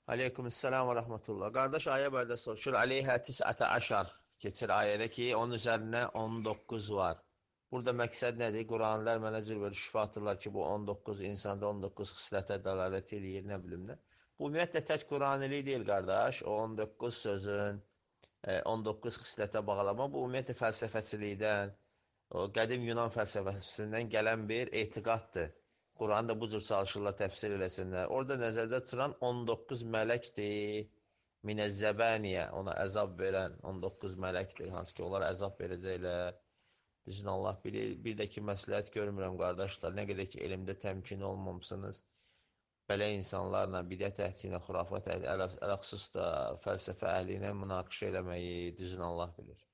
Aleykümselam ve rahmetullah. Qardaş ayə bərdə soruşur. Aleyhə tis'ətə əşər. Keçir ayədə ki, onun üzərinə 19 var. Burada məqsəd nədir? Quranlar mənə cür böyle şübhə atırlar ki, bu 19 insanda 19 xislətə dəlalət eləyir, nə bilim nə. Bu ümumiyyətlə tək Quranilik deyil qardaş. O 19 sözün 19 xislətə bağlama. Bu ümumiyyətlə fəlsəfəçilikdən, o qədim Yunan fəlsəfəsindən gələn bir etiqaddır. Quranı da bu cür çalışırlar təfsir eləsinlər. Orada nəzərdə tutulan 19 mələkdir. Minəzzəbəniyə, ona əzab verən 19 mələkdir. Hansı ki, onlar əzab verəcəklər. Düzün Allah bilir. Bir də ki, məsləhət görmürəm, qardaşlar. Nə qədər ki, elmdə təmkin olmamısınız. Belə insanlarla, bidət əhli ilə, xurafat əhli, ələxsus da fəlsəfə əhli ilə münaqişə eləməyi düzün Allah bilir.